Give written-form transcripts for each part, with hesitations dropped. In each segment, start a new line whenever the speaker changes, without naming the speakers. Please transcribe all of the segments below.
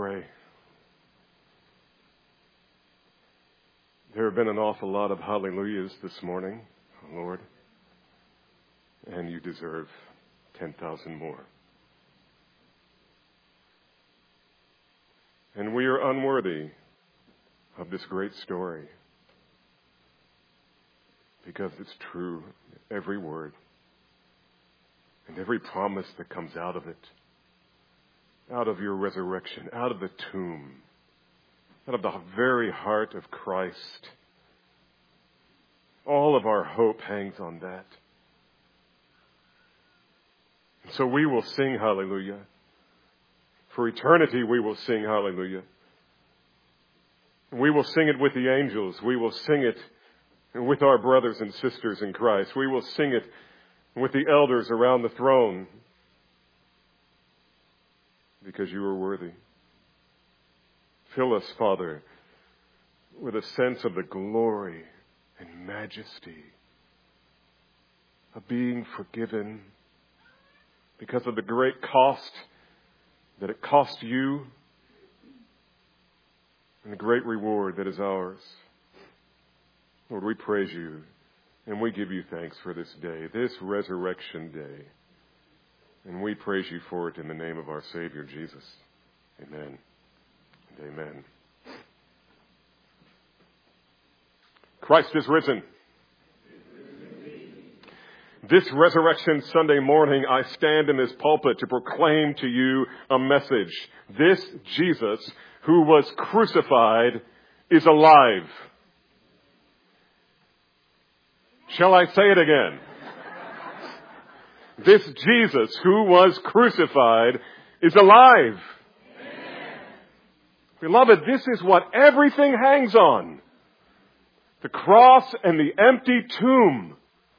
pray. There have been an awful lot of hallelujahs this morning, Lord, and you deserve 10,000 more. And we are unworthy of this great story because it's true, every word and every promise that comes out of it, out of your resurrection, out of the tomb, out of the very heart of Christ. All of our hope hangs on that. And so we will sing hallelujah. For eternity we will sing hallelujah. We will sing it with the angels. We will sing it with our brothers and sisters in Christ. We will sing it with the elders around the throne because you are worthy. Fill us, Father, with a sense of the glory and majesty of being forgiven because of the great cost that it cost you and the great reward that is ours. Lord, we praise you and we give you thanks for this day, this resurrection day. And we praise you for it in the name of our Savior, Jesus. Amen. Amen. Christ is risen. This Resurrection Sunday morning, I stand in this pulpit to proclaim to you a message. This Jesus, who was crucified, is alive. Shall I say it again? This Jesus, who was crucified, is alive. Beloved, this is what everything hangs on. The cross and the empty tomb.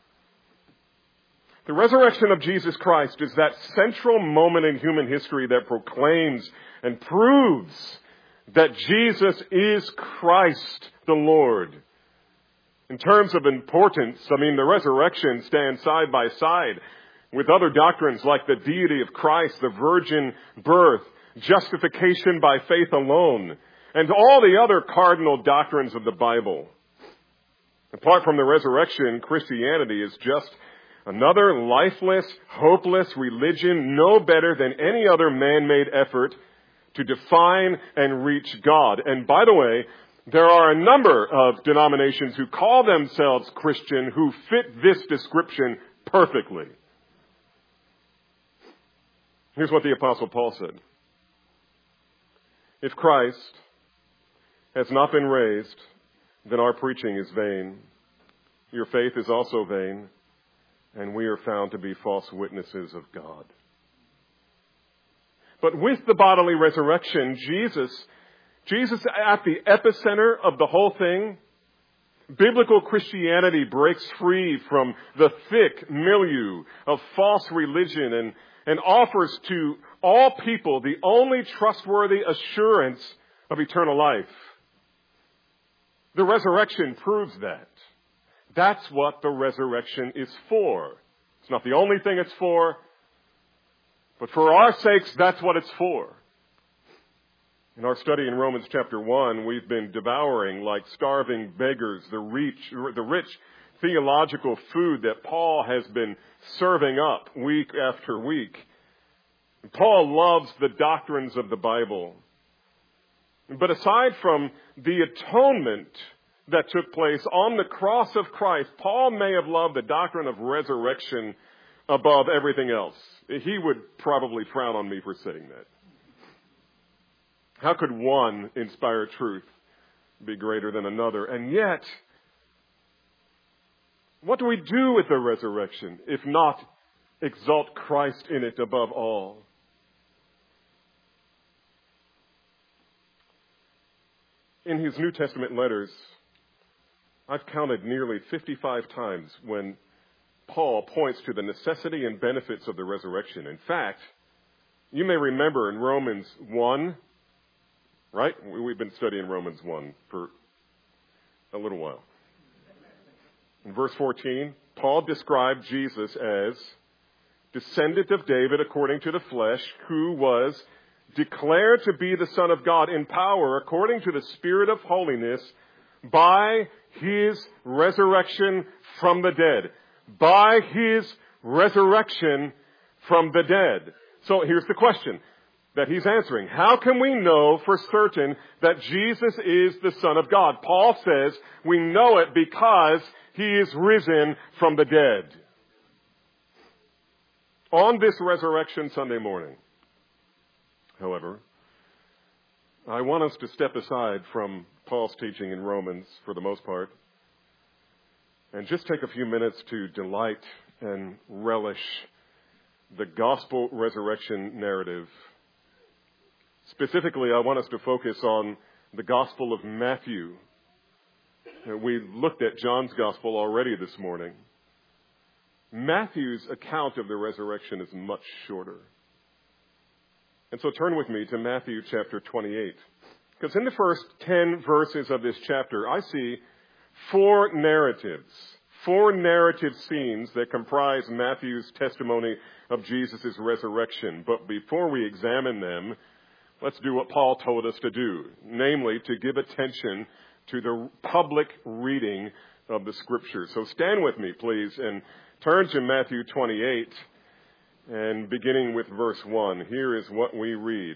The resurrection of Jesus Christ is that central moment in human history that proclaims and proves that Jesus is Christ the Lord. In terms of importance, the resurrection stands side by side with other doctrines like the deity of Christ, the virgin birth, justification by faith alone, and all the other cardinal doctrines of the Bible. Apart from the resurrection, Christianity is just another lifeless, hopeless religion, no better than any other man-made effort to define and reach God. And by the way, there are a number of denominations who call themselves Christian who fit this description perfectly. Here's what the Apostle Paul said. If Christ has not been raised, then our preaching is vain. Your faith is also vain, and we are found to be false witnesses of God. But with the bodily resurrection, Jesus at the epicenter of the whole thing, biblical Christianity breaks free from the thick milieu of false religion and offers to all people the only trustworthy assurance of eternal life. The resurrection proves that. That's what the resurrection is for. It's not the only thing it's for, but for our sakes, that's what it's for. In our study in Romans chapter 1, we've been devouring like starving beggars the rich theological food that Paul has been serving up week after week. Paul loves the doctrines of the Bible. But aside from the atonement that took place on the cross of Christ, Paul may have loved the doctrine of resurrection above everything else. He would probably frown on me for saying that. How could one inspired truth be greater than another? And yet, what do we do with the resurrection if not exalt Christ in it above all? In his New Testament letters, I've counted nearly 55 times when Paul points to the necessity and benefits of the resurrection. In fact, you may remember in Romans 1, right? We've been studying Romans 1 for a little while. In verse 14, Paul described Jesus as descendant of David according to the flesh, who was declared to be the Son of God in power according to the Spirit of holiness by His resurrection from the dead. By His resurrection from the dead. So here's the question that he's answering. How can we know for certain that Jesus is the Son of God? Paul says we know it because He is risen from the dead. On this Resurrection Sunday morning, however, I want us to step aside from Paul's teaching in Romans for the most part and just take a few minutes to delight and relish the gospel resurrection narrative. Specifically, I want us to focus on the Gospel of Matthew. We looked at John's Gospel already this morning. Matthew's account of the resurrection is much shorter. And so turn with me to Matthew chapter 28. Because in the first 10 verses of this chapter, I see four narrative scenes that comprise Matthew's testimony of Jesus' resurrection. But before we examine them, let's do what Paul told us to do, namely to give attention to the public reading of the Scripture. So stand with me, please, and turn to Matthew 28, and beginning with verse 1. Here is what we read.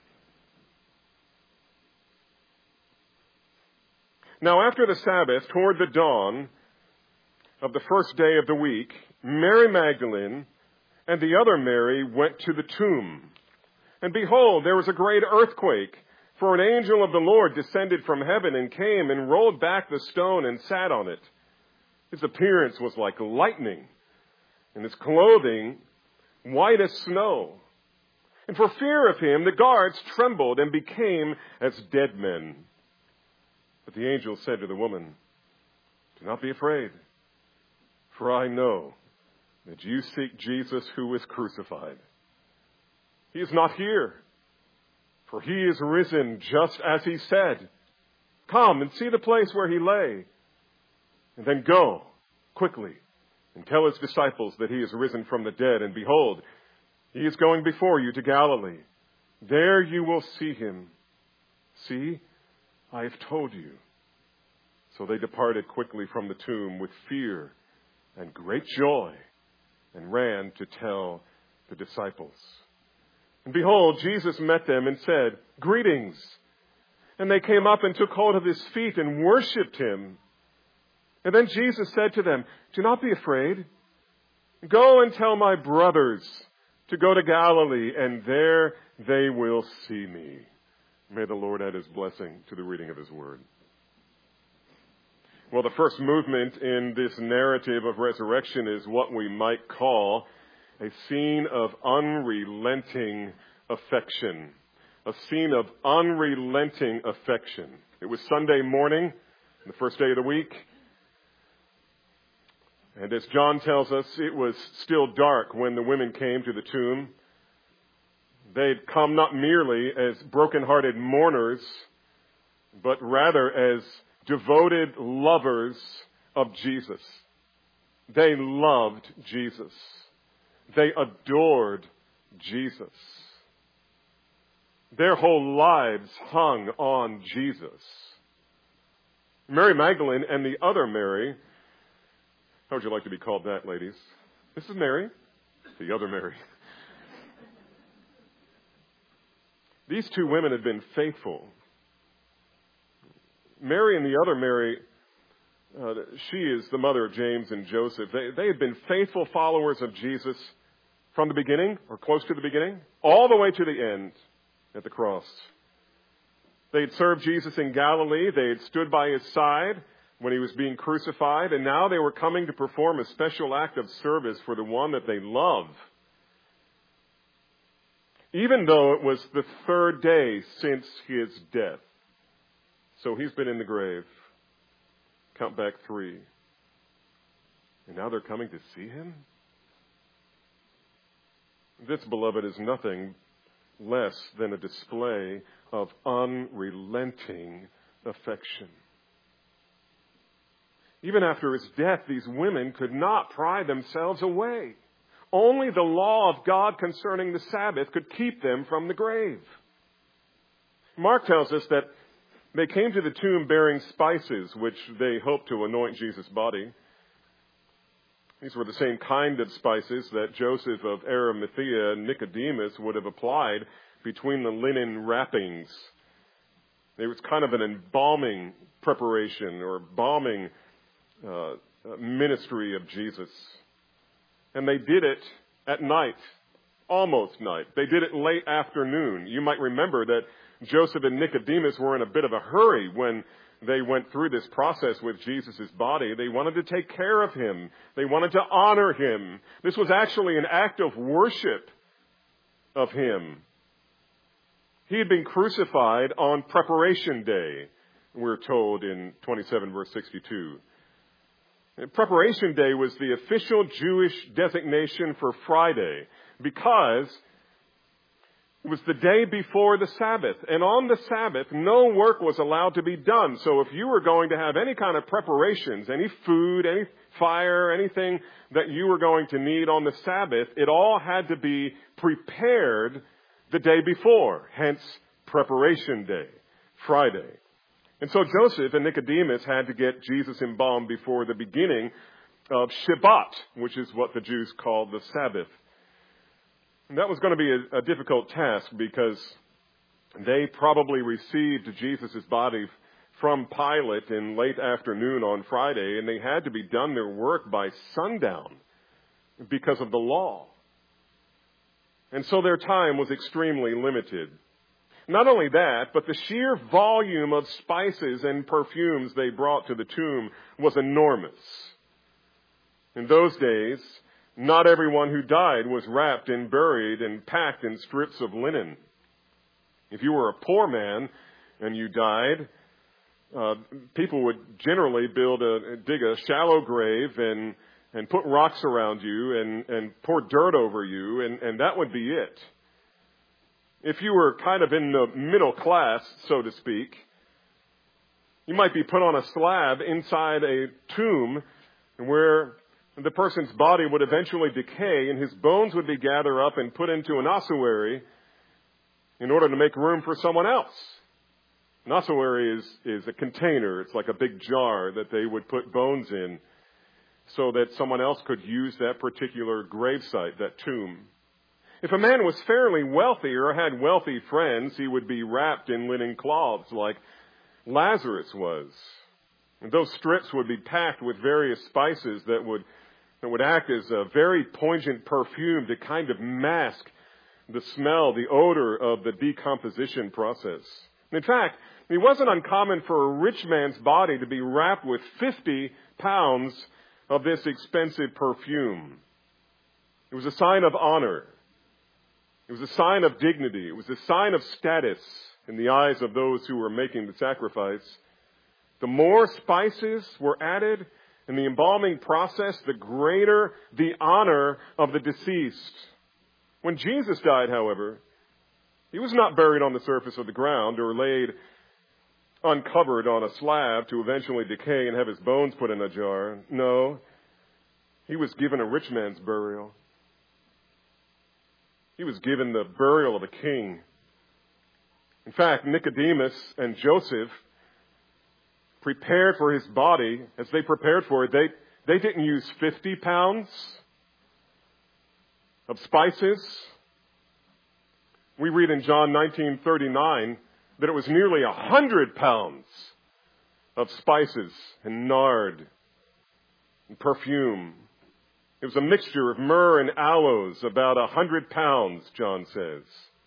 Now after the Sabbath, toward the dawn of the first day of the week, Mary Magdalene and the other Mary went to the tomb. And behold, there was a great earthquake, for an angel of the Lord descended from heaven and came and rolled back the stone and sat on it. His appearance was like lightning, and his clothing white as snow. And for fear of him, the guards trembled and became as dead men. But the angel said to the woman, "Do not be afraid, for I know that you seek Jesus who was crucified. He is not here, for He is risen just as He said. Come and see the place where He lay, and then go quickly and tell His disciples that He is risen from the dead. And behold, He is going before you to Galilee. There you will see Him. See, I have told you." So they departed quickly from the tomb with fear and great joy and ran to tell the disciples. And behold, Jesus met them and said, "Greetings." And they came up and took hold of His feet and worshipped Him. And then Jesus said to them, "Do not be afraid. Go and tell my brothers to go to Galilee, and there they will see me." May the Lord add His blessing to the reading of His word. Well, the first movement in this narrative of resurrection is what we might call a scene of unrelenting affection. A scene of unrelenting affection. It was Sunday morning, the first day of the week. And as John tells us, it was still dark when the women came to the tomb. They'd come not merely as broken-hearted mourners, but rather as devoted lovers of Jesus. They loved Jesus. They adored Jesus. Their whole lives hung on Jesus. Mary Magdalene and the other Mary, how would you like to be called that, ladies? This is Mary, the other Mary. These two women had been faithful. Mary and the other Mary, she is the mother of James and Joseph. They had been faithful followers of Jesus from the beginning, or close to the beginning, all the way to the end at the cross. They had served Jesus in Galilee. They had stood by His side when He was being crucified, and now they were coming to perform a special act of service for the one that they love. Even though it was the third day since His death. So He's been in the grave. Count back 3. And now they're coming to see Him? This, beloved, is nothing less than a display of unrelenting affection. Even after His death, these women could not pry themselves away. Only the law of God concerning the Sabbath could keep them from the grave. Mark tells us that they came to the tomb bearing spices, which they hoped to anoint Jesus' body. These were the same kind of spices that Joseph of Arimathea and Nicodemus would have applied between the linen wrappings. It was kind of an embalming preparation or balming ministry of Jesus. And they did it at night, almost night. They did it late afternoon. You might remember that Joseph and Nicodemus were in a bit of a hurry when they went through this process with Jesus' body. They wanted to take care of him. They wanted to honor him. This was actually an act of worship of him. He had been crucified on Preparation Day, we're told in 27 verse 62. And Preparation Day was the official Jewish designation for Friday because it was the day before the Sabbath. And on the Sabbath, no work was allowed to be done. So if you were going to have any kind of preparations, any food, any fire, anything that you were going to need on the Sabbath, it all had to be prepared the day before. Hence, Preparation Day, Friday. And so Joseph and Nicodemus had to get Jesus embalmed before the beginning of Shabbat, which is what the Jews called the Sabbath. And that was going to be a difficult task because they probably received Jesus' body from Pilate in late afternoon on Friday, and they had to be done their work by sundown because of the law. And so their time was extremely limited. Not only that, but the sheer volume of spices and perfumes they brought to the tomb was enormous. In those days, not everyone who died was wrapped and buried and packed in strips of linen. If you were a poor man and you died, people would generally dig a shallow grave and put rocks around you and pour dirt over you, and that would be it. If you were kind of in the middle class, so to speak, you might be put on a slab inside a tomb where the person's body would eventually decay and his bones would be gathered up and put into an ossuary in order to make room for someone else. An ossuary is a container. It's like a big jar that they would put bones in so that someone else could use that particular gravesite, that tomb. If a man was fairly wealthy or had wealthy friends, he would be wrapped in linen cloths like Lazarus was. And those strips would be packed with various spices that would act as a very poignant perfume to kind of mask the smell, the odor of the decomposition process. In fact, it wasn't uncommon for a rich man's body to be wrapped with 50 pounds of this expensive perfume. It was a sign of honor. It was a sign of dignity. It was a sign of status in the eyes of those who were making the sacrifice. The more spices were added in the embalming process, the greater the honor of the deceased. When Jesus died, however, he was not buried on the surface of the ground or laid uncovered on a slab to eventually decay and have his bones put in a jar. No, he was given a rich man's burial. He was given the burial of a king. In fact, Nicodemus and Joseph prepared for his body. As they prepared for it, they didn't use 50 pounds of spices. We read in John 19:39 that it was nearly 100 pounds of spices and nard and perfume. It was a mixture of myrrh and aloes, about 100 pounds, John says.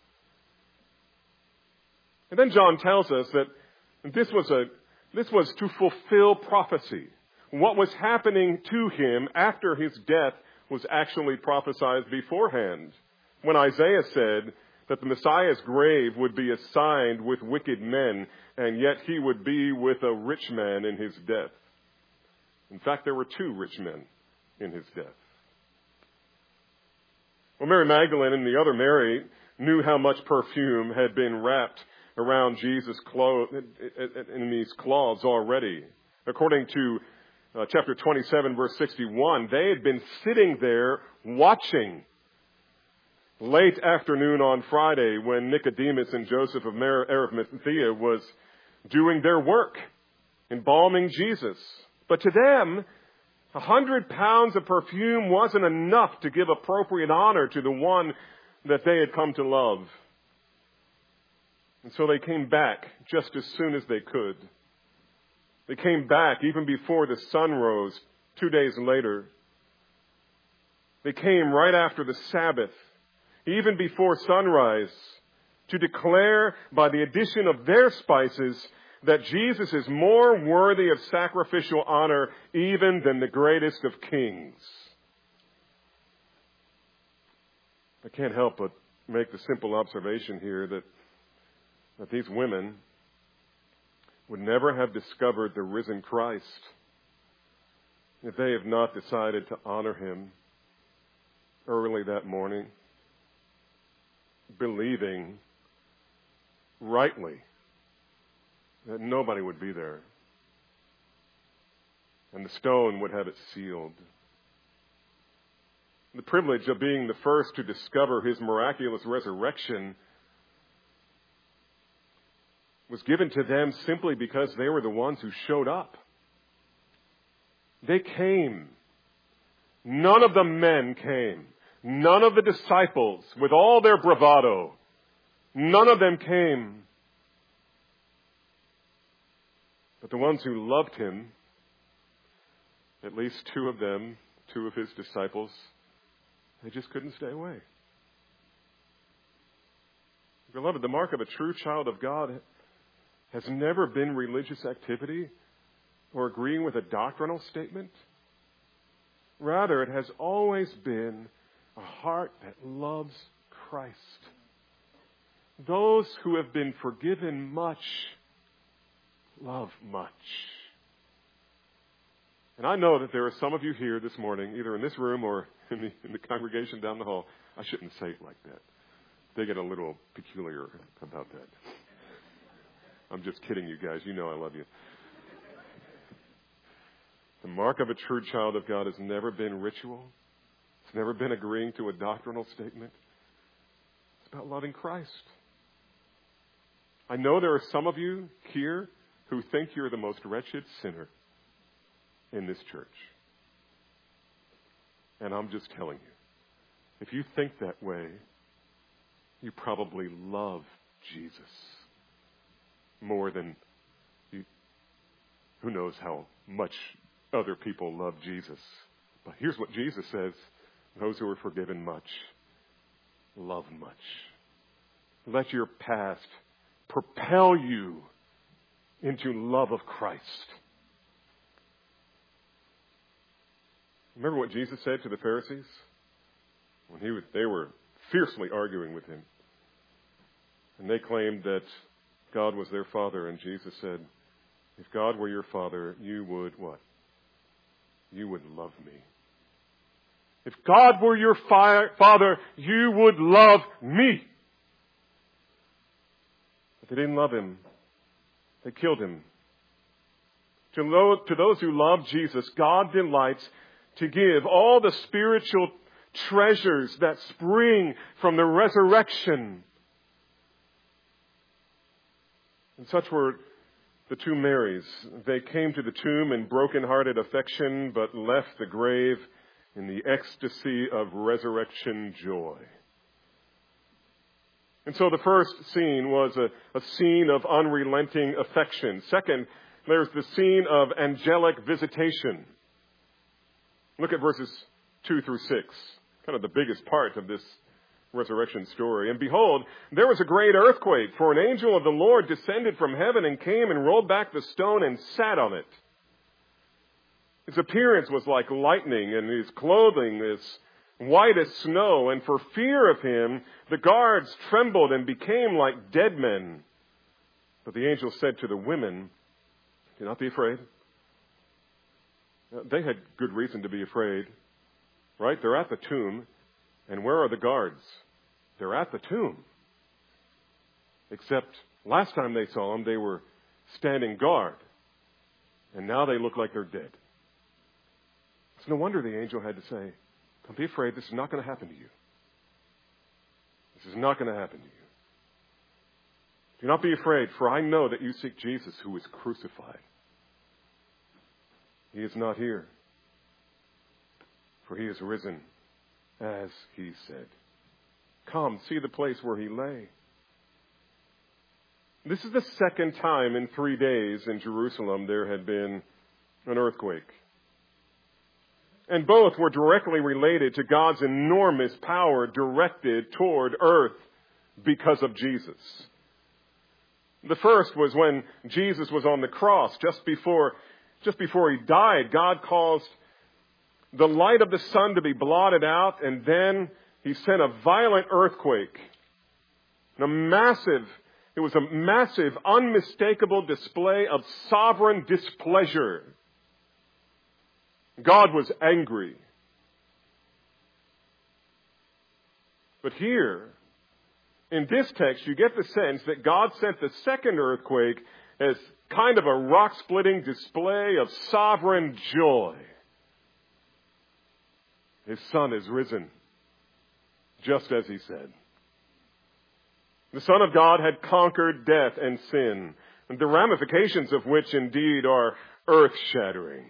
And then John tells us that this was to fulfill prophecy. What was happening to him after his death was actually prophesied beforehand. When Isaiah said that the Messiah's grave would be assigned with wicked men, and yet he would be with a rich man in his death. In fact, there were 2 rich men in his death. Well, Mary Magdalene and the other Mary knew how much perfume had been wrapped around Jesus' in these cloths already. According to chapter 27, verse 61, they had been sitting there watching late afternoon on Friday when Nicodemus and Joseph of Arimathea was doing their work, embalming Jesus. But to them, 100 pounds of perfume wasn't enough to give appropriate honor to the one that they had come to love. And so they came back just as soon as they could. They came back even before the sun rose 2 days later. They came right after the Sabbath, even before sunrise, to declare by the addition of their spices that Jesus is more worthy of sacrificial honor even than the greatest of kings. I can't help but make the simple observation here that these women would never have discovered the risen Christ if they have not decided to honor him early that morning, believing rightly that nobody would be there and the stone would have it sealed. The privilege of being the first to discover his miraculous resurrection was given to them simply because they were the ones who showed up. They came. None of the men came. None of the disciples, with all their bravado, none of them came. But the ones who loved him, at least two of them, two of his disciples, they just couldn't stay away. Beloved, the mark of a true child of God has never been religious activity or agreeing with a doctrinal statement. Rather, it has always been a heart that loves Christ. Those who have been forgiven much love much. And I know that there are some of you here this morning, either in this room or in the congregation down the hall. I shouldn't say it like that. They get a little peculiar about that. I'm just kidding, you guys. You know I love you. The mark of a true child of God has never been ritual. It's never been agreeing to a doctrinal statement. It's about loving Christ. I know there are some of you here who think you're the most wretched sinner in this church. And I'm just telling you, if you think that way, you probably love Jesus more than who knows how much other people love Jesus. But here's what Jesus says: those who are forgiven much love much. Let your past propel you into love of Christ. Remember what Jesus said to the Pharisees when they were fiercely arguing with him, and they claimed that God was their father, and Jesus said, if God were your father, you would what? You would love me. If God were your father, you would love me. But they didn't love him. They killed him. To those who love Jesus, God delights to give all the spiritual treasures that spring from the resurrection. And such were the two Marys. They came to the tomb in broken-hearted affection, but left the grave in the ecstasy of resurrection joy. And so the first scene was a scene of unrelenting affection. Second, there's the scene of angelic visitation. Look at verses 2 through 6, kind of the biggest part of this resurrection story. And behold, there was a great earthquake, for an angel of the Lord descended from heaven and came and rolled back the stone and sat on it. His appearance was like lightning, and his clothing is white as snow. And for fear of him, the guards trembled and became like dead men. But the angel said to the women, do not be afraid. They had good reason to be afraid, right? They're at the tomb. And where are the guards? They're at the tomb. Except last time they saw them, they were standing guard. And now they look like they're dead. It's no wonder the angel had to say, don't be afraid, this is not going to happen to you. This is not going to happen to you. Do not be afraid, for I know that you seek Jesus who was crucified. He is not here, for he is risen, as he said. Come, see the place where he lay. This is the second time in 3 days in Jerusalem there had been an earthquake. And both were directly related to God's enormous power directed toward earth because of Jesus. The first was when Jesus was on the cross. Just before he died, God caused the light of the sun to be blotted out, and then he sent a violent earthquake. It was a massive, unmistakable display of sovereign displeasure. God was angry. But here, in this text, you get the sense that God sent the second earthquake as kind of a rock-splitting display of sovereign joy. His Son is risen, just as he said. The Son of God had conquered death and sin, and the ramifications of which indeed are earth-shattering.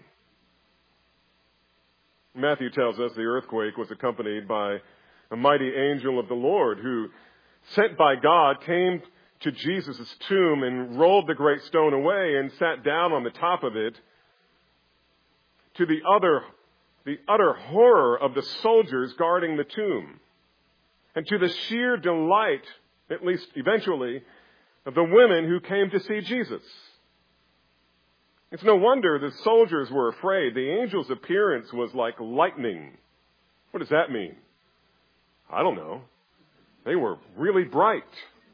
Matthew tells us the earthquake was accompanied by a mighty angel of the Lord who, sent by God, came to Jesus' tomb and rolled the great stone away and sat down on the top of it, to the utter horror of the soldiers guarding the tomb, and to the sheer delight, at least eventually, of the women who came to see Jesus. It's no wonder the soldiers were afraid. The angel's appearance was like lightning. What does that mean? I don't know. They were really bright.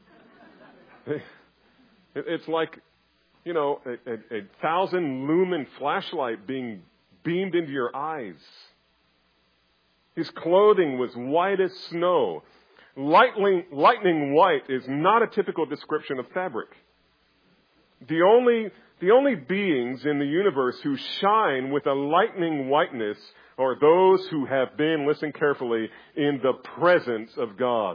It's like, a 1,000 lumen flashlight being beamed into your eyes. His clothing was white as snow. Lightning white is not a typical description of fabric. The only beings in the universe who shine with a lightning whiteness are those who have been, listen carefully, in the presence of God.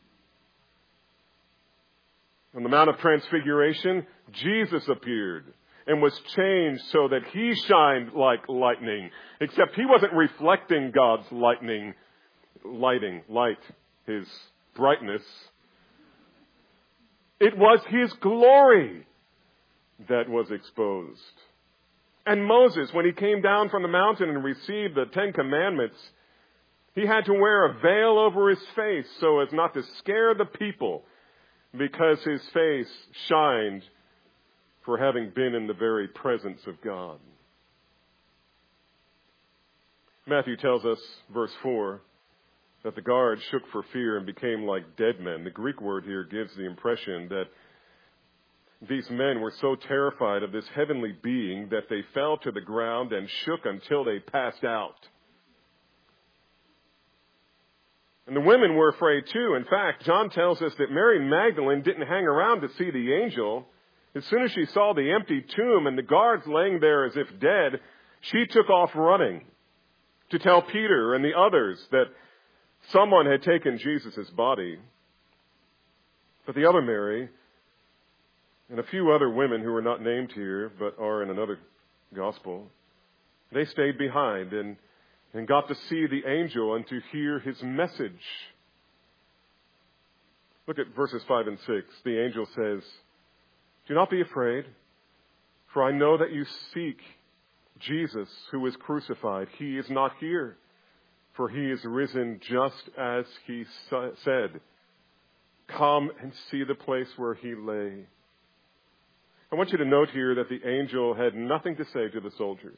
On the Mount of Transfiguration, Jesus appeared and was changed so that he shined like lightning, except he wasn't reflecting God's light, his brightness. It was his glory that was exposed. And Moses, when he came down from the mountain and received the 10 Commandments, he had to wear a veil over his face so as not to scare the people, because his face shined for having been in the very presence of God. Matthew tells us, verse 4, that the guards shook for fear and became like dead men. The Greek word here gives the impression that these men were so terrified of this heavenly being that they fell to the ground and shook until they passed out. And the women were afraid too. In fact, John tells us that Mary Magdalene didn't hang around to see the angel. As soon as she saw the empty tomb and the guards laying there as if dead, she took off running to tell Peter and the others that someone had taken Jesus' body. But the other Mary, and a few other women who are not named here but are in another gospel, they stayed behind and got to see the angel and to hear his message. Look at verses 5 and 6. The angel says, "Do not be afraid, for I know that you seek Jesus who was crucified. He is not here, for he is risen just as he said. Come and see the place where he lay." I want you to note here that the angel had nothing to say to the soldiers.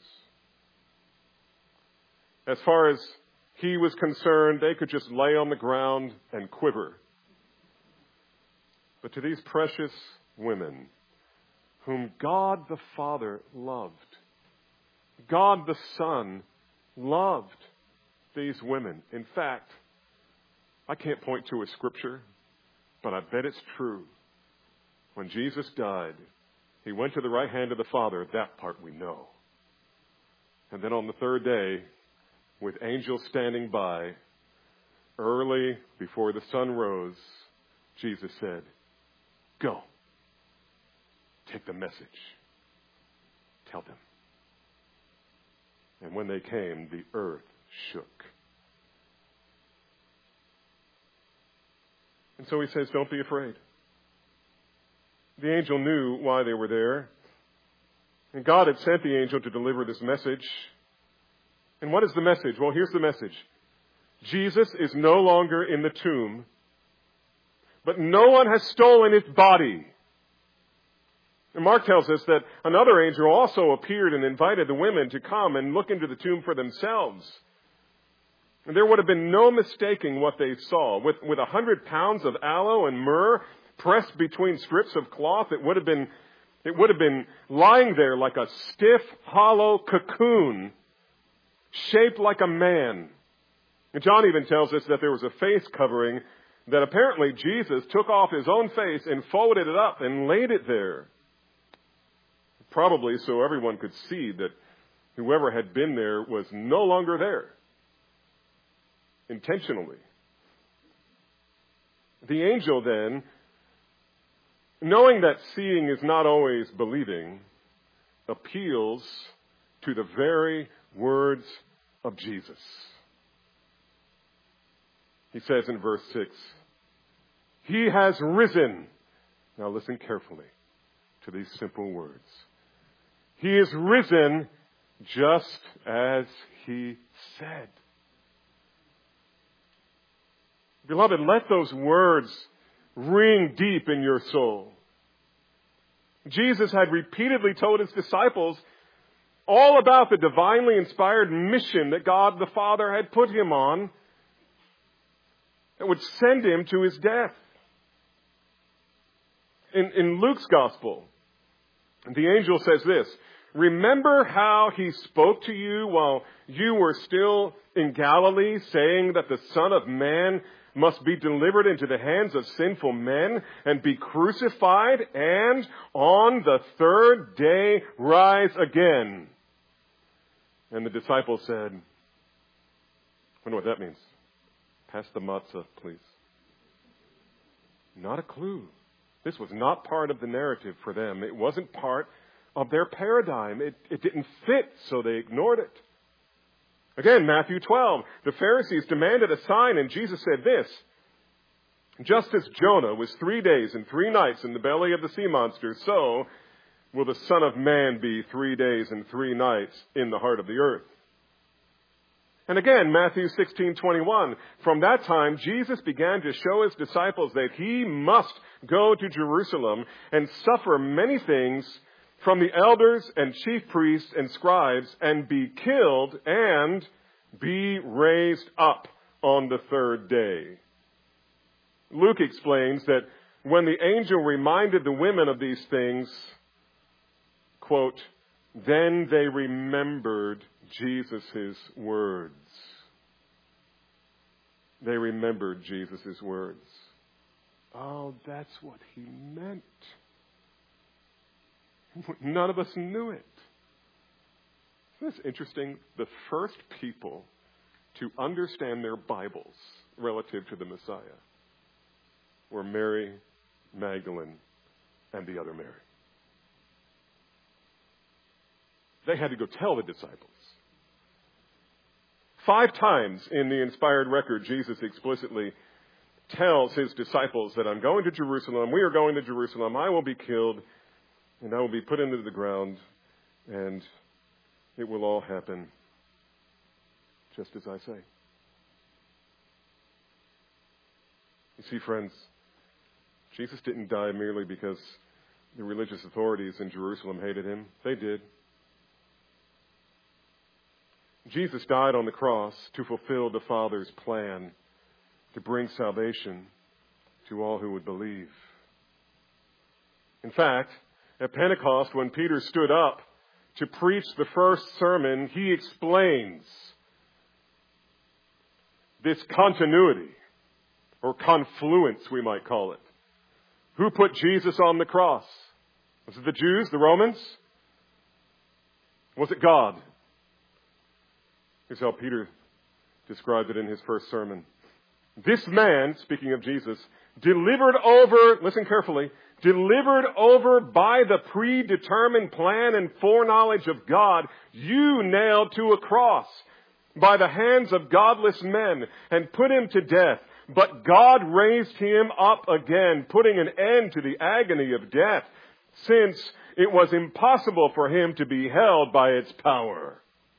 As far as he was concerned, they could just lay on the ground and quiver. But to these precious women, whom God the Father loved, God the Son loved these women. In fact, I can't point to a scripture, but I bet it's true. When Jesus died, he went to the right hand of the Father. That part we know. And then on the third day, with angels standing by, early before the sun rose, Jesus said, "Go. Take the message. Tell them." And when they came, the earth shook. And so he says, don't be afraid. The angel knew why they were there. And God had sent the angel to deliver this message. And what is the message? Well, here's the message. Jesus is no longer in the tomb, but no one has stolen his body. And Mark tells us that another angel also appeared and invited the women to come and look into the tomb for themselves. And there would have been no mistaking what they saw. With 100 pounds of aloe and myrrh pressed between strips of cloth, it would have been lying there like a stiff, hollow cocoon, shaped like a man. And John even tells us that there was a face covering that apparently Jesus took off his own face and folded it up and laid it there. Probably so everyone could see that whoever had been there was no longer there. Intentionally. The angel then, knowing that seeing is not always believing, appeals to the very words of Jesus. He says in verse 6, "He has risen." Now listen carefully to these simple words. He is risen just as he said. Beloved, let those words ring deep in your soul. Jesus had repeatedly told his disciples all about the divinely inspired mission that God the Father had put him on that would send him to his death. In Luke's gospel, the angel says this, "Remember how he spoke to you while you were still in Galilee, saying that the Son of Man must be delivered into the hands of sinful men and be crucified and on the third day rise again." And the disciples said, "I wonder what that means. Pass the matzah, please." Not a clue. This was not part of the narrative for them. It wasn't part of their paradigm. It didn't fit, so they ignored it. Again, Matthew 12, the Pharisees demanded a sign, and Jesus said this, "Just as Jonah was 3 days and 3 nights in the belly of the sea monster, so will the Son of Man be 3 days and 3 nights in the heart of the earth." And again, Matthew 16:21, from that time, Jesus began to show his disciples that he must go to Jerusalem and suffer many things from the elders and chief priests and scribes and be killed and be raised up on the third day. Luke explains that when the angel reminded the women of these things, quote, "Then they remembered Jesus' words." They remembered Jesus' words. Oh, that's what he meant. None of us knew it. Isn't this interesting? The first people to understand their Bibles relative to the Messiah were Mary Magdalene and the other Mary. They had to go tell the disciples. 5 times in the inspired record, Jesus explicitly tells his disciples that I'm going to Jerusalem, we are going to Jerusalem, I will be killed, and I will be put into the ground, and it will all happen just as I say. You see, friends, Jesus didn't die merely because the religious authorities in Jerusalem hated him. They did. Jesus died on the cross to fulfill the Father's plan to bring salvation to all who would believe. In fact, at Pentecost, when Peter stood up to preach the first sermon, he explains this continuity, or confluence, we might call it. Who put Jesus on the cross? Was it the Jews, the Romans? Was it God? Here's how Peter described it in his first sermon. This man, speaking of Jesus, delivered over, listen carefully, delivered over by the predetermined plan and foreknowledge of God, you nailed to a cross by the hands of godless men and put him to death. But God raised him up again, putting an end to the agony of death, since it was impossible for him to be held by its power.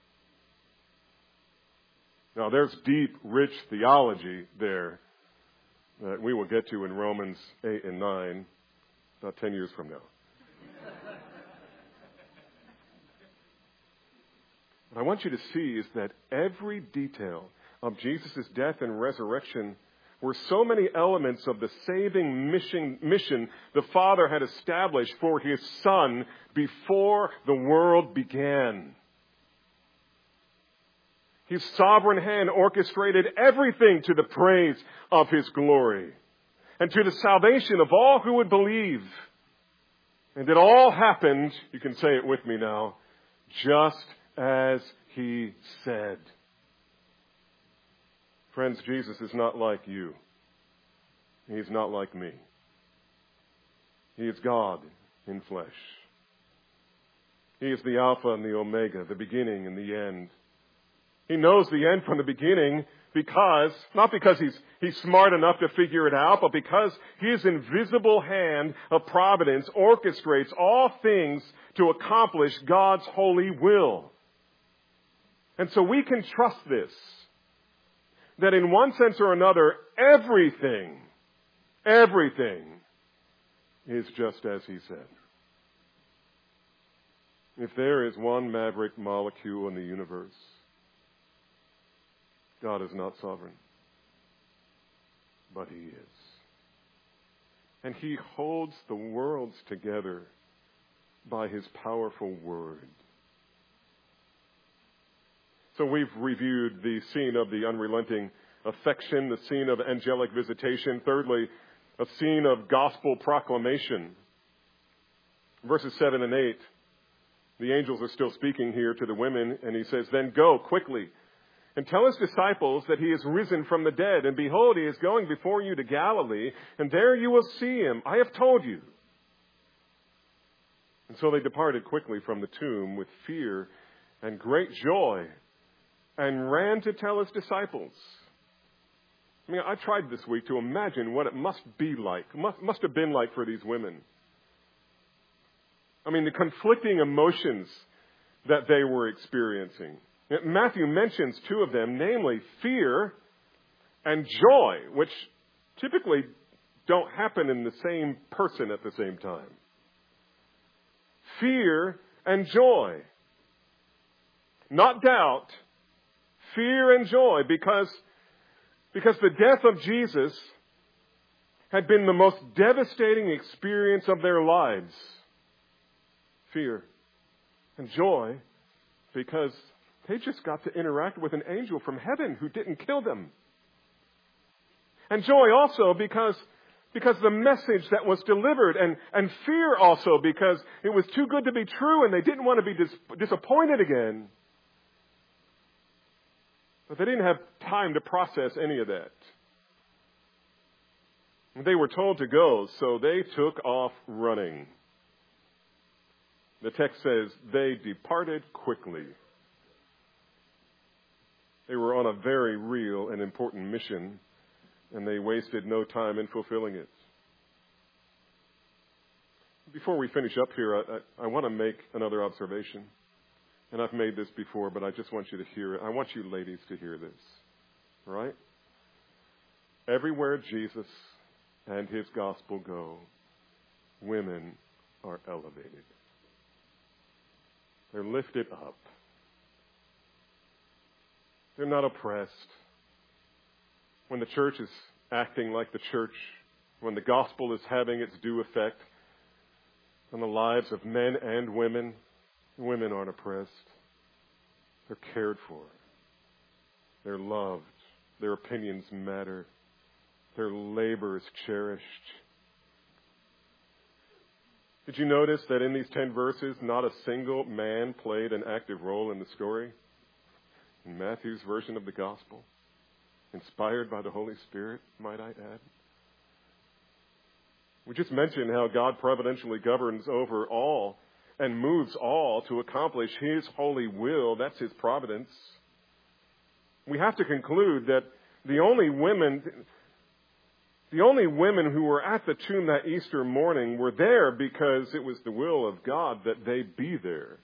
Now there's deep, rich theology there that we will get to in Romans 8 and 9, about 10 years from now. What I want you to see is that every detail of Jesus' death and resurrection were so many elements of the saving mission the Father had established for his Son before the world began. His sovereign hand orchestrated everything to the praise of his glory and to the salvation of all who would believe. And it all happened, you can say it with me now, just as he said. Friends, Jesus is not like you. He's not like me. He is God in flesh. He is the Alpha and the Omega, the beginning and the end. He knows the end from the beginning because, not because he's smart enough to figure it out, but because his invisible hand of providence orchestrates all things to accomplish God's holy will. And so we can trust this, that in one sense or another, everything is just as he said. If there is one maverick molecule in the universe, God is not sovereign, but he is. And he holds the worlds together by his powerful word. So we've reviewed the scene of the unrelenting affection, the scene of angelic visitation. Thirdly, a scene of gospel proclamation. Verses 7 and 8, the angels are still speaking here to the women, and he says, "Then go quickly and tell his disciples that he is risen from the dead. And behold, he is going before you to Galilee, and there you will see him. I have told you." And so they departed quickly from the tomb with fear and great joy and ran to tell his disciples. I mean, I tried this week to imagine what it must be like, must have been like for these women. I mean, the conflicting emotions that they were experiencing. Matthew mentions two of them, namely fear and joy, which typically don't happen in the same person at the same time. Fear and joy. Not doubt, fear and joy, because the death of Jesus had been the most devastating experience of their lives. Fear and joy, because they just got to interact with an angel from heaven who didn't kill them. And joy also because the message that was delivered, and fear also because it was too good to be true and they didn't want to be disappointed again. But they didn't have time to process any of that. They were told to go, so they took off running. The text says they departed quickly. They were on a very real and important mission, and they wasted no time in fulfilling it. Before we finish up here, I want to make another observation. And I've made this before, but I just want you to hear it. I want you ladies to hear this. All right? Everywhere Jesus and his gospel go, women are elevated. They're lifted up. They're not oppressed. When the church is acting like the church, when the gospel is having its due effect on the lives of men and women, women aren't oppressed. They're cared for. They're loved. Their opinions matter. Their labor is cherished. Did you notice that in these 10 verses, not a single man played an active role in the story? In Matthew's version of the gospel. inspired by the Holy Spirit, might I add. We just mentioned how God providentially governs over all and moves all to accomplish His holy will. That's His providence. We have to conclude that the only women who were at the tomb that Easter morning were there because it was the will of God that they be there.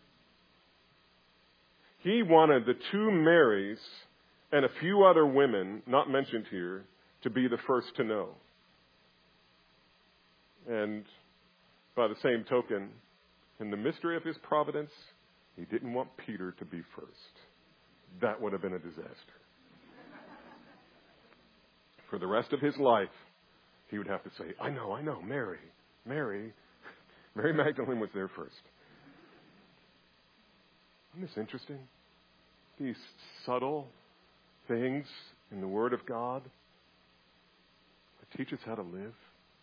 He wanted the two Marys and a few other women, not mentioned here, to be the first to know. And by the same token, in the mystery of His providence, He didn't want Peter to be first. That would have been a disaster. For the rest of his life, he would have to say, I know, Mary Magdalene was there first. Isn't this interesting? These subtle things in the Word of God that teach us how to live.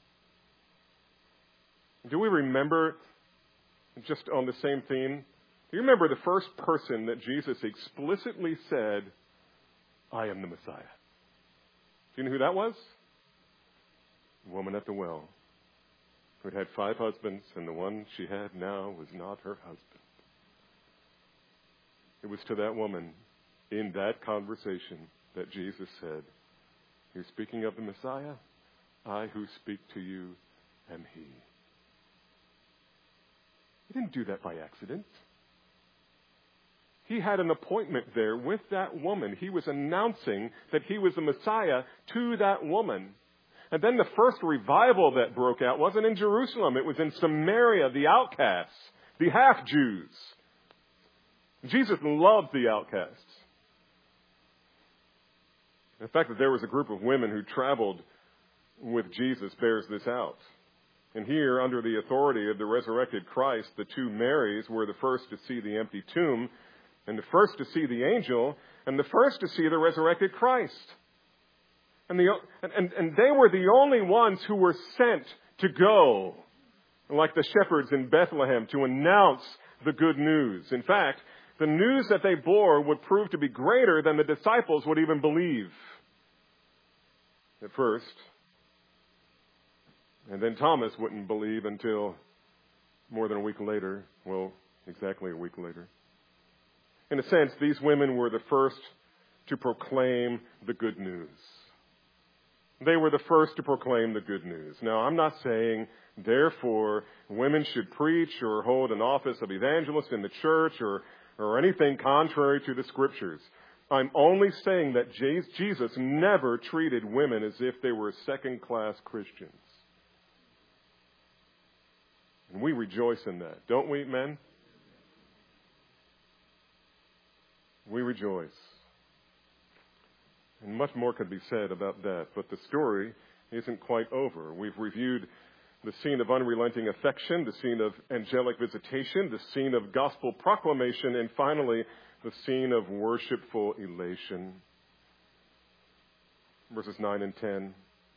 Do we remember, just on the same theme, do you remember the first person that Jesus explicitly said, I am the Messiah? Do you know who that was? The woman at the well, who had 5 husbands, and the one she had now was not her husband. It was to that woman, in that conversation, that Jesus said, you're speaking of the Messiah? I who speak to you am He. He didn't do that by accident. He had an appointment there with that woman. He was announcing that He was the Messiah to that woman. And then the first revival that broke out wasn't in Jerusalem. It was in Samaria, the outcasts, the half-Jews. Jesus loved the outcasts. The fact that there was a group of women who traveled with Jesus bears this out. And here, under the authority of the resurrected Christ, the 2 Marys were the first to see the empty tomb, and the first to see the angel, and the first to see the resurrected Christ. And they were the only ones who were sent to go, like the shepherds in Bethlehem, to announce the good news. In fact, the news that they bore would prove to be greater than the disciples would even believe at first. And then Thomas wouldn't believe until more than a week later. Well, exactly a week later. In a sense, these women were the first to proclaim the good news. They were the first to proclaim the good news. Now, I'm not saying, therefore, women should preach or hold an office of evangelist in the church or anything contrary to the Scriptures. I'm only saying that Jesus never treated women as if they were second-class Christians. And we rejoice in that, don't we, men? We rejoice. And much more could be said about that, but the story isn't quite over. We've reviewed the scene of unrelenting affection, the scene of angelic visitation, the scene of gospel proclamation, and finally, the scene of worshipful elation. Verses 9 and 10.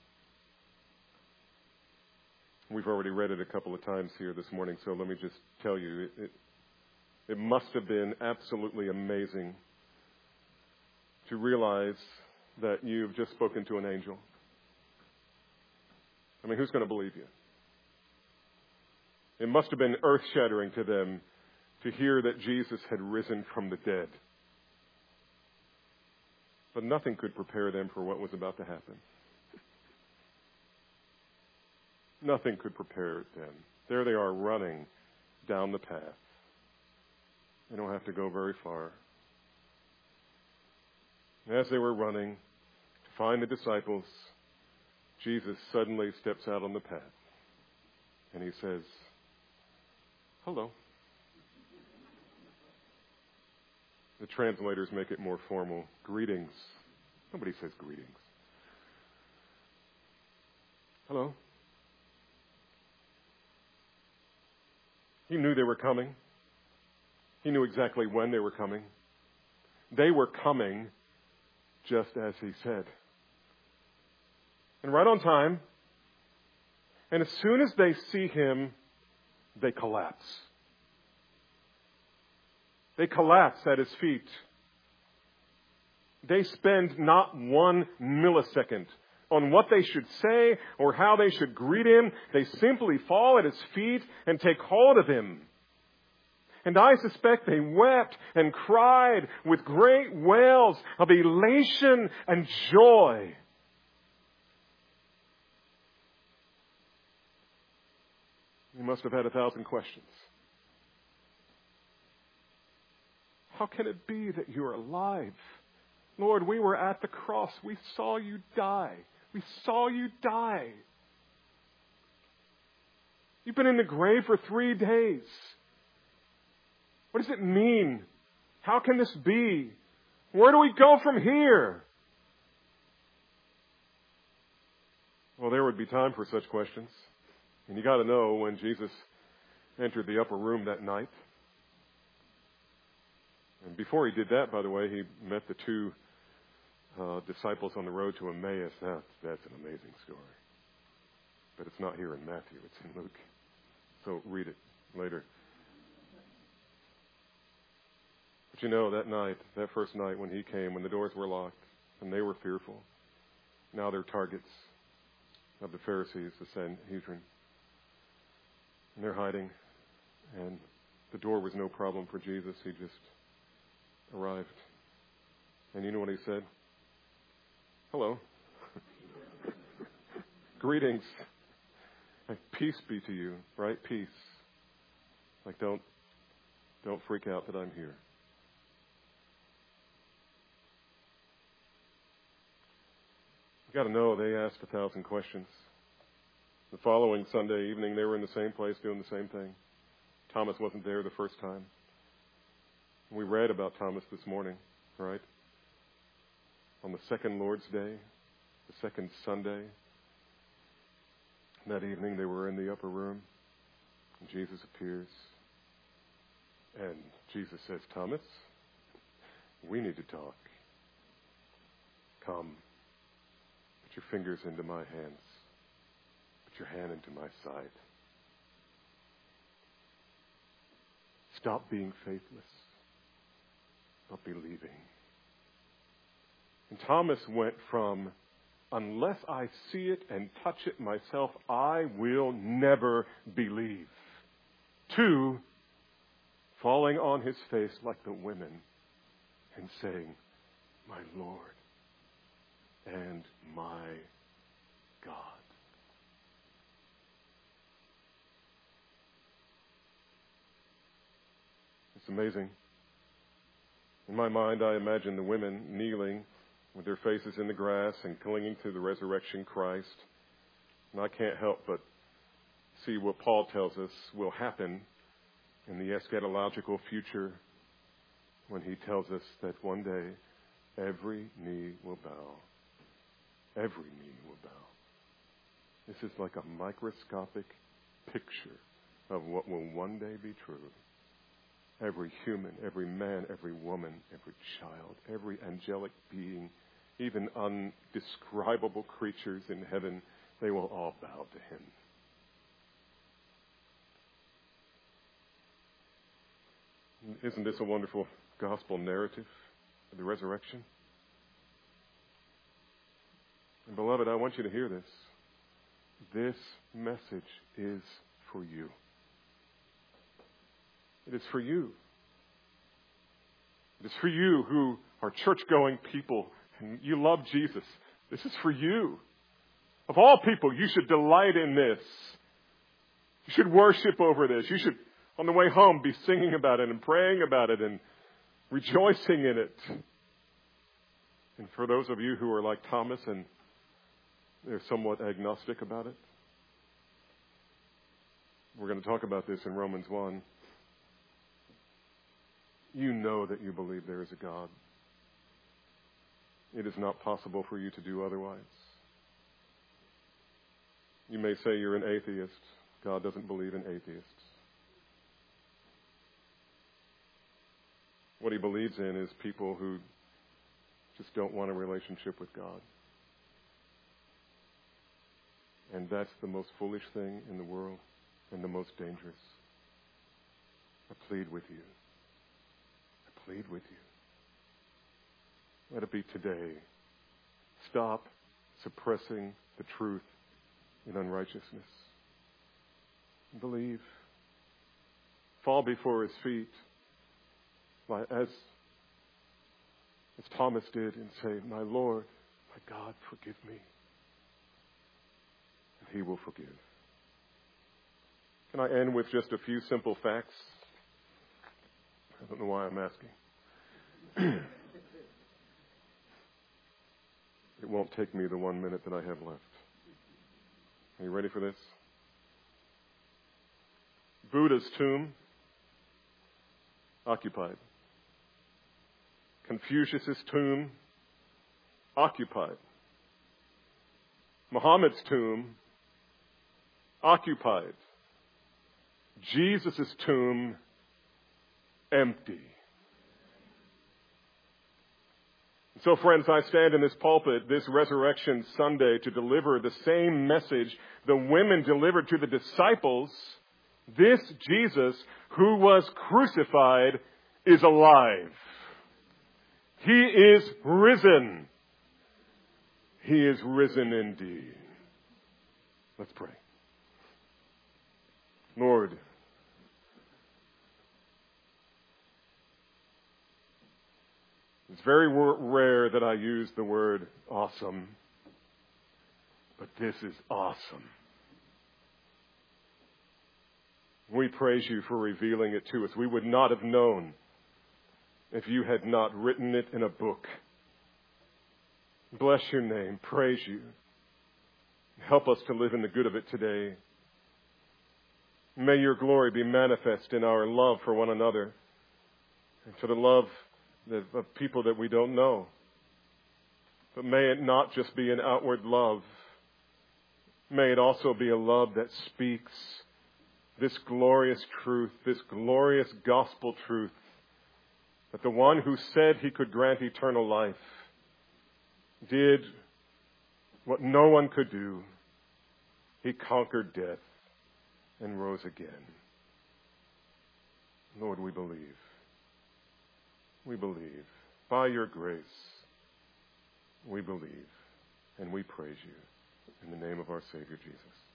We've already read it a couple of times here this morning, so let me just tell you, it must have been absolutely amazing to realize that you've just spoken to an angel. I mean, who's going to believe you? It must have been earth-shattering to them to hear that Jesus had risen from the dead. But nothing could prepare them for what was about to happen. Nothing could prepare them. There they are running down the path. They don't have to go very far. As they were running to find the disciples, Jesus suddenly steps out on the path. And He says, hello. The translators make it more formal. Greetings. Nobody says greetings. Hello. He knew they were coming. He knew exactly when they were coming. They were coming just as He said. And right on time. And as soon as they see Him, they collapse. They collapse at His feet. They spend not 1 millisecond on what they should say or how they should greet him. They simply fall at his feet and take hold of him. And I suspect they wept and cried with great wails of elation and joy. You must have had 1,000 questions. How can it be that you're alive? Lord, we were at the cross. We saw you die. We saw you die. You've been in the grave for 3 days. What does it mean? How can this be? Where do we go from here? Well, there would be time for such questions. And you got to know when Jesus entered the upper room that night. And before he did that, by the way, he met the 2 disciples on the road to Emmaus. Now, that's an amazing story. But it's not here in Matthew. It's in Luke. So read it later. But you know, that night, that first night when he came, when the doors were locked and they were fearful, now they're targets of the Pharisees, the Sanhedrin. And they're hiding. And the door was no problem for Jesus. He just arrived. And you know what he said? Hello. Greetings. Like, peace be to you, right? Peace. Like, don't freak out that I'm here. You got to know they asked 1,000 questions. The following Sunday evening, they were in the same place doing the same thing. Thomas wasn't there the first time. We read about Thomas this morning, right? On the second Lord's Day, the second Sunday. And that evening they were in the upper room, and Jesus appears. And Jesus says, Thomas, we need to talk. Come, put your fingers into my hands. Put your hand into my side. Stop being faithless. Stop believing. And Thomas went from, unless I see it and touch it myself, I will never believe, to falling on his face like the women and saying, my Lord and my God. It's amazing. In my mind, I imagine the women kneeling with their faces in the grass and clinging to the resurrection Christ. And I can't help but see what Paul tells us will happen in the eschatological future when he tells us that one day every knee will bow. Every knee will bow. This is like a microscopic picture of what will one day be true. Every human, every man, every woman, every child, every angelic being, even undescribable creatures in heaven, they will all bow to him. Isn't this a wonderful gospel narrative of the resurrection? And beloved, I want you to hear this. This message is for you. It is for you. It is for you who are church-going people and you love Jesus. This is for you. Of all people, you should delight in this. You should worship over this. You should, on the way home, be singing about it and praying about it and rejoicing in it. And for those of you who are like Thomas and they're somewhat agnostic about it, we're going to talk about this in Romans 1. You know that you believe there is a God. It is not possible for you to do otherwise. You may say you're an atheist. God doesn't believe in atheists. What he believes in is people who just don't want a relationship with God. And that's the most foolish thing in the world and the most dangerous. I plead with you. I plead with you. Let it be today. Stop suppressing the truth in unrighteousness. Believe. Fall before his feet as Thomas did and say, "My Lord, my God, forgive me." And he will forgive. Can I end with just a few simple facts? I don't know why I'm asking. It won't take me the 1 minute that I have left. Are you ready for this? Buddha's tomb, occupied. Confucius' tomb, occupied. Muhammad's tomb, occupied. Jesus' tomb, empty. So, friends, I stand in this pulpit this Resurrection Sunday to deliver the same message the women delivered to the disciples. This Jesus who was crucified is alive. He is risen. He is risen indeed. Let's pray. Lord, it's very rare that I use the word awesome, but this is awesome. We praise you for revealing it to us. We would not have known if you had not written it in a book. Bless your name. Praise you. Help us to live in the good of it today. May your glory be manifest in our love for one another and for the love of people that we don't know. But may it not just be an outward love. May it also be a love that speaks this glorious truth, this glorious gospel truth, that the one who said he could grant eternal life did what no one could do. He conquered death and rose again. Lord, we believe. We believe. By your grace, we believe. And we praise you in the name of our Savior Jesus.